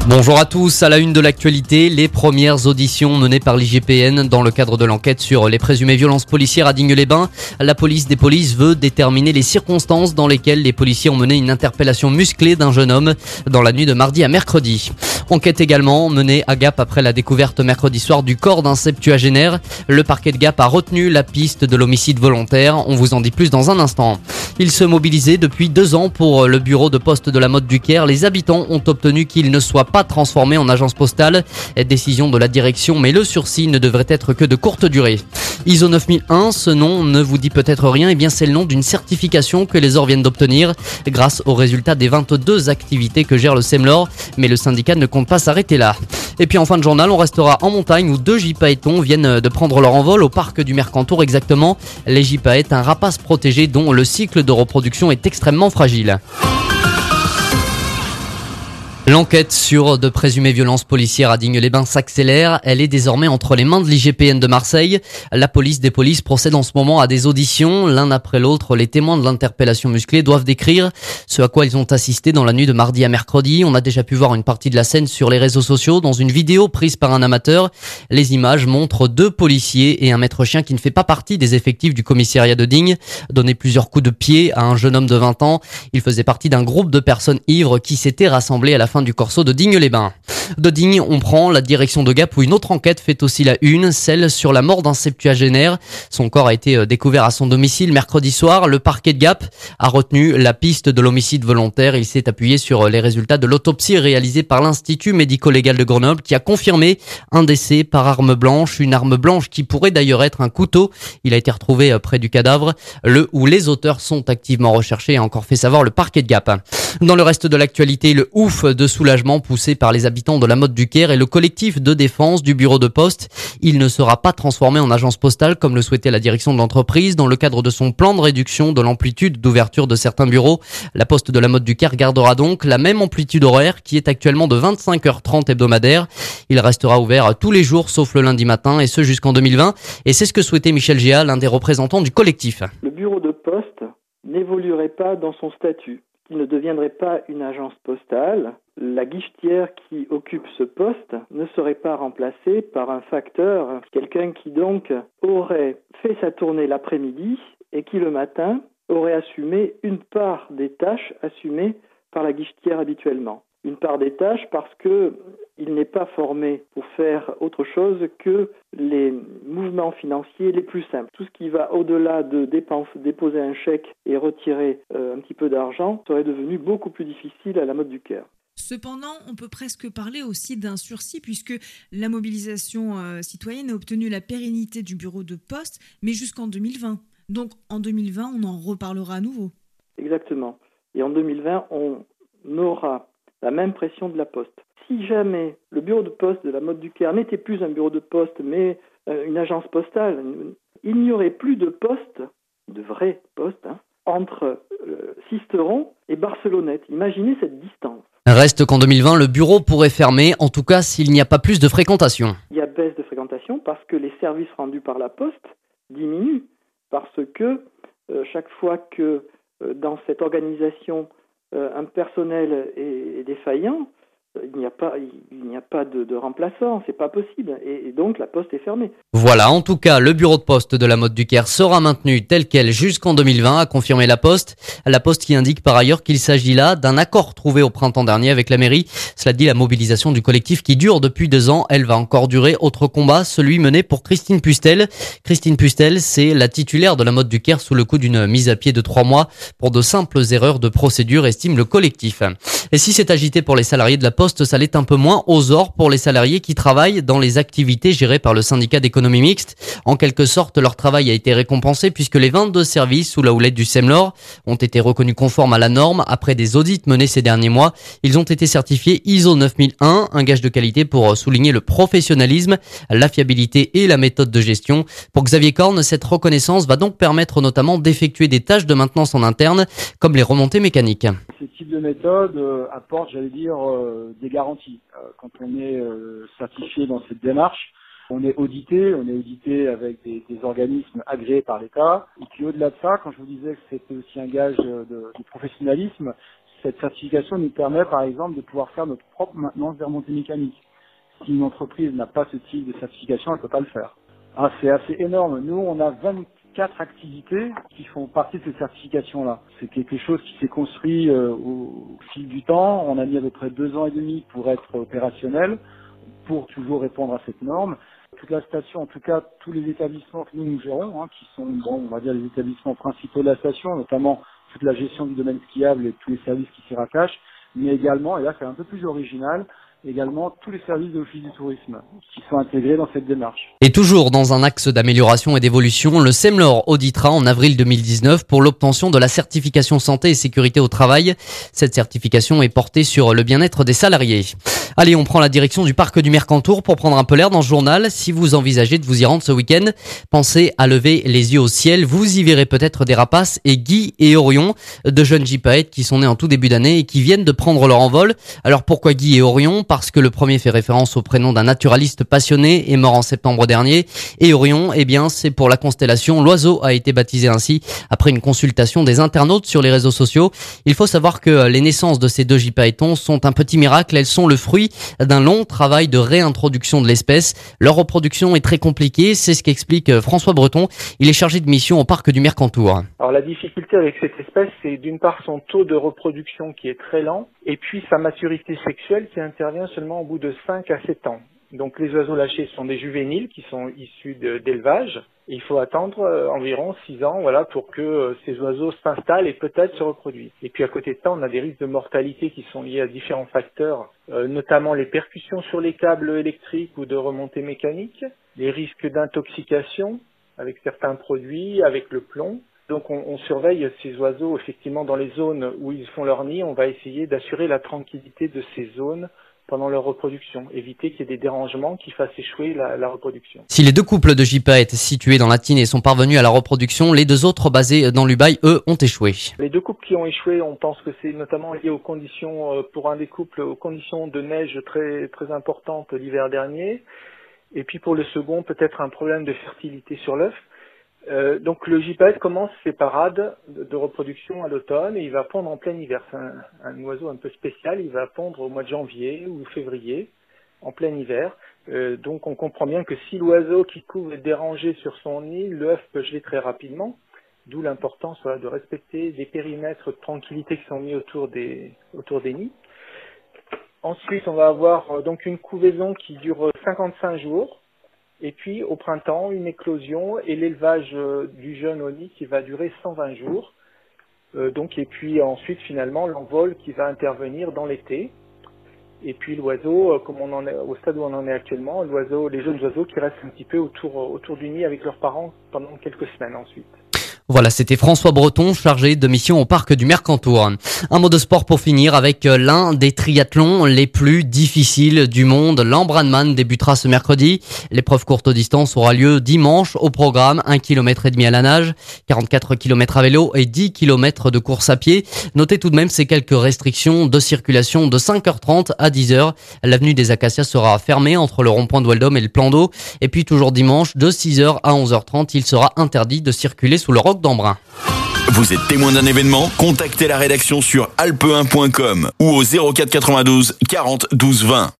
Bonjour à tous, à la une de l'actualité, les premières auditions menées par l'IGPN dans le cadre de l'enquête sur les présumées violences policières à Digne-les-Bains. La police des polices veut déterminer les circonstances dans lesquelles les policiers ont mené une interpellation musclée d'un jeune homme dans la nuit de mardi à mercredi. Enquête également menée à Gap après la découverte mercredi soir du corps d'un septuagénaire. Le parquet de Gap a retenu la piste de l'homicide volontaire. On vous en dit plus dans un instant. Il se mobilisait depuis 2 ans pour le bureau de poste de la Motte du Caire. Les habitants ont obtenu qu'il ne soit pas transformé en agence postale. Décision de la direction, mais le sursis ne devrait être que de courte durée. ISO 9001, ce nom ne vous dit peut-être rien, et bien c'est le nom d'une certification que les ORS viennent d'obtenir grâce aux résultats des 22 activités que gère le SEMLOR, mais le syndicat ne compte pas s'arrêter là. Et puis en fin de journal, on restera en montagne où 2 gypaètons viennent de prendre leur envol au parc du Mercantour exactement. Les gypaètes, un rapace protégé dont le cycle de reproduction est extrêmement fragile. L'enquête sur de présumées violences policières à Digne-les-Bains s'accélère. Elle est désormais entre les mains de l'IGPN de Marseille. La police des polices procède en ce moment à des auditions. L'un après l'autre, les témoins de l'interpellation musclée doivent décrire ce à quoi ils ont assisté dans la nuit de mardi à mercredi. On a déjà pu voir une partie de la scène sur les réseaux sociaux dans une vidéo prise par un amateur. Les images montrent 2 policiers et un maître-chien qui ne fait pas partie des effectifs du commissariat de Digne donner plusieurs coups de pied à un jeune homme de 20 ans. Il faisait partie d'un groupe de personnes ivres qui s'étaient rassemblées à la fin du corso de Digne-les-Bains. De Digne, on prend la direction de Gap où une autre enquête fait aussi la une, celle sur la mort d'un septuagénaire. Son corps a été découvert à son domicile mercredi soir. Le parquet de Gap a retenu la piste de l'homicide volontaire. Il s'est appuyé sur les résultats de l'autopsie réalisée par l'Institut médico-légal de Grenoble qui a confirmé un décès par arme blanche, une arme blanche qui pourrait d'ailleurs être un couteau. Il a été retrouvé près du cadavre. Le ou les auteurs sont activement recherchés, a encore fait savoir le parquet de Gap. Dans le reste de l'actualité, le ouf de soulagement poussé par les habitants de la Motte du Caire et le collectif de défense du bureau de poste. Il ne sera pas transformé en agence postale comme le souhaitait la direction de l'entreprise dans le cadre de son plan de réduction de l'amplitude d'ouverture de certains bureaux. La poste de la Motte du Caire gardera donc la même amplitude horaire qui est actuellement de 25h30 hebdomadaire. Il restera ouvert tous les jours sauf le lundi matin et ce jusqu'en 2020. Et c'est ce que souhaitait Michel Géa, l'un des représentants du collectif. Le bureau de poste n'évoluerait pas dans son statut. Il ne deviendrait pas une agence postale. La guichetière qui occupe ce poste ne serait pas remplacée par un facteur, quelqu'un qui donc aurait fait sa tournée l'après-midi et qui le matin aurait assumé une part des tâches assumées par la guichetière habituellement. Une part des tâches parce que il n'est pas formé pour faire autre chose que les mouvements financiers les plus simples. Tout ce qui va au-delà de déposer un chèque et retirer un petit peu d'argent serait devenu beaucoup plus difficile à la Motte du Caire. Cependant, on peut presque parler aussi d'un sursis puisque la mobilisation citoyenne a obtenu la pérennité du bureau de poste, mais jusqu'en 2020. Donc en 2020, on en reparlera à nouveau. Exactement. Et en 2020, on aura la même pression de la Poste. Si jamais le bureau de poste de la Motte du Caire n'était plus un bureau de poste, mais une agence postale, il n'y aurait plus de postes, de vrais postes, entre Sisteron et Barcelonnette. Imaginez cette distance. Reste qu'en 2020, le bureau pourrait fermer, en tout cas s'il n'y a pas plus de fréquentation. Il y a baisse de fréquentation parce que les services rendus par la Poste diminuent, parce que chaque fois que dans cette organisation un personnel est défaillant, il n'y a pas de remplaçant, c'est pas possible, et donc la poste est fermée. Voilà, en tout cas, le bureau de poste de la Motte du Caire sera maintenu tel quel jusqu'en 2020, a confirmé la Poste. La Poste qui indique par ailleurs qu'il s'agit là d'un accord trouvé au printemps dernier avec la mairie. Cela dit, la mobilisation du collectif qui dure depuis 2 ans, elle va encore durer. Autre combat, celui mené pour Christine Pustel. Christine Pustel, c'est la titulaire de la Motte du Caire sous le coup d'une mise à pied de 3 mois pour de simples erreurs de procédure, estime le collectif. Et si c'est agité pour les salariés de la Poste, ça l'est un peu moins aux ORS pour les salariés qui travaillent dans les activités gérées par le syndicat d'économie mixte. En quelque sorte, leur travail a été récompensé puisque les 22 services sous la houlette du SEMLOR ont été reconnus conformes à la norme après des audits menés ces derniers mois. Ils ont été certifiés ISO 9001, un gage de qualité pour souligner le professionnalisme, la fiabilité et la méthode de gestion. Pour Xavier Corne, cette reconnaissance va donc permettre notamment d'effectuer des tâches de maintenance en interne, comme les remontées mécaniques. Ce type de méthode apporte, des garanties. Quand on est certifié dans cette démarche, on est audité avec des organismes agréés par l'État. Et puis au-delà de ça, quand je vous disais que c'était aussi un gage de professionnalisme, Cette certification nous permet par exemple de pouvoir faire notre propre maintenance des remontées mécaniques. Si une entreprise n'a pas ce type de certification, elle ne peut pas le faire. C'est assez énorme. Nous, on a 24 activités qui font partie de cette certification-là. C'est quelque chose qui s'est construit au fil du temps. On a mis à peu près 2 ans et demi pour être opérationnel, pour toujours répondre à cette norme. Toute la station, en tout cas tous les établissements que nous gérons, qui sont, on va dire les établissements principaux de la station, notamment toute la gestion du domaine skiable et tous les services qui s'y rattachent, mais également, et là c'est un peu plus original, également tous les services de l'Office du tourisme qui sont intégrés dans cette démarche. Et toujours dans un axe d'amélioration et d'évolution, le Semlor auditera en avril 2019 pour l'obtention de la certification santé et sécurité au travail. Cette certification est portée sur le bien-être des salariés. Allez, on prend la direction du parc du Mercantour pour prendre un peu l'air dans ce journal. Si vous envisagez de vous y rendre ce week-end, pensez à lever les yeux au ciel. Vous y verrez peut-être des rapaces et Guy et Orion, deux jeunes gypaètes qui sont nés en tout début d'année et qui viennent de prendre leur envol. Alors pourquoi Guy et Orion ? Parce que le premier fait référence au prénom d'un naturaliste passionné et mort en septembre dernier. Et Orion, c'est pour la constellation. L'oiseau a été baptisé ainsi après une consultation des internautes sur les réseaux sociaux. Il faut savoir que les naissances de ces deux gypaétons sont un petit miracle. Elles sont le fruit d'un long travail de réintroduction de l'espèce. Leur reproduction est très compliquée. C'est ce qu'explique François Breton. Il est chargé de mission au parc du Mercantour. Alors la difficulté avec cette espèce, c'est d'une part son taux de reproduction qui est très lent et puis sa maturité sexuelle qui intervient seulement au bout de 5 à 7 ans. Donc les oiseaux lâchés sont des juvéniles qui sont issus d'élevage. Et il faut attendre environ 6 ans pour que ces oiseaux s'installent et peut-être se reproduisent. Et puis à côté de ça, on a des risques de mortalité qui sont liés à différents facteurs, notamment les percussions sur les câbles électriques ou de remontée mécanique, les risques d'intoxication avec certains produits, avec le plomb. Donc on surveille ces oiseaux effectivement dans les zones où ils font leur nid. On va essayer d'assurer la tranquillité de ces zones pendant leur reproduction, éviter qu'il y ait des dérangements qui fassent échouer la reproduction. Si les deux couples de gypaètes situés dans la Tinée sont parvenus à la reproduction, les deux autres basés dans l'Ubaye, eux, ont échoué. Les deux couples qui ont échoué, on pense que c'est notamment lié aux conditions, pour un des couples, aux conditions de neige très, très importantes l'hiver dernier. Et puis pour le second, peut-être un problème de fertilité sur l'œuf. Donc le gypaète commence ses parades de reproduction à l'automne et il va pondre en plein hiver. C'est un oiseau un peu spécial, il va pondre au mois de janvier ou février, en plein hiver. Donc on comprend bien que si l'oiseau qui couve est dérangé sur son nid, l'œuf peut geler très rapidement, d'où l'importance de respecter des périmètres de tranquillité qui sont mis autour des nids. Ensuite, on va avoir donc une couvaison qui dure 55 jours. Et puis, au printemps, une éclosion et l'élevage du jeune au nid qui va durer 120 jours. Et puis ensuite, finalement, l'envol qui va intervenir dans l'été. Et puis l'oiseau, comme on en est au stade où on en est actuellement, les jeunes oiseaux qui restent un petit peu autour du nid avec leurs parents pendant quelques semaines ensuite. Voilà, c'était François Breton, chargé de mission au parc du Mercantour. Un mot de sport pour finir avec l'un des triathlons les plus difficiles du monde. L'Ambraman débutera ce mercredi. L'épreuve courte distance aura lieu dimanche. Au programme, 1,5 km à la nage, 44 km à vélo et 10 km de course à pied. Notez tout de même ces quelques restrictions de circulation de 5h30 à 10h. L'avenue des Acacias sera fermée entre le rond-point de Weldom et le plan d'eau. Et puis toujours dimanche, de 6h à 11h30, il sera interdit de circuler sous le roc d'Embrun. Vous êtes témoin d'un événement? Contactez la rédaction sur alpe1.com ou au 04 92 40 12 20.